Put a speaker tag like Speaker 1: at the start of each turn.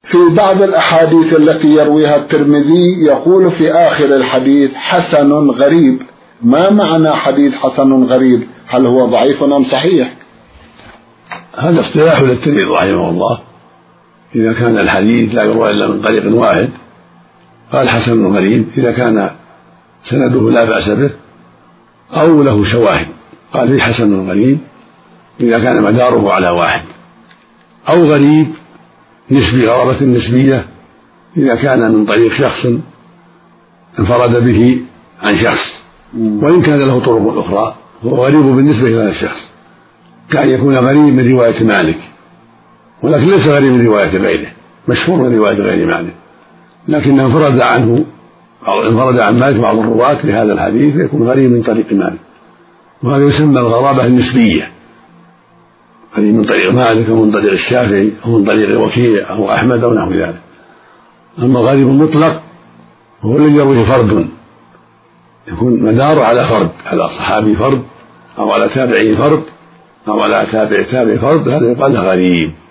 Speaker 1: في بعض الأحاديث التي يرويها الترمذي يقول في آخر الحديث حسن غريب. ما معنى حديث حسن غريب؟ هل هو ضعيف أم صحيح؟
Speaker 2: هذا اصطلاح للترمذي رحمه الله، إذا كان الحديث لا يروى إلا من طريق واحد قال حسن غريب، إذا كان سنده لا بأس به أو له شواهد قال فيه حسن غريب إذا كان مداره على واحد، أو غريب نسبي غرابة نسبية إذا كان من طريق شخص انفرد به عن شخص، وإن كان له طرق أخرى هو غريب بالنسبة إلى الشخص، كأن يكون غريب من رواية مالك ولكن ليس غريب من رواية غيره، مشهور من رواية غير مالك لكن انفرد عنه أو انفرد عن مالك بعض الرواة لهذا الحديث يكون غريب من طريق مالك، وهذا يسمى الغرابة النسبية، غريب من طريق مالك أو من طريق الشافعي أو من طريق وكيع أو أحمد أو نحو ذلك. أما غريب مطلق هو الذي يرويه فرد، يكون مداره على فرد، على صحابي فرد أو على تابعي فرد أو على تابع فرد، هذا يقال غريب.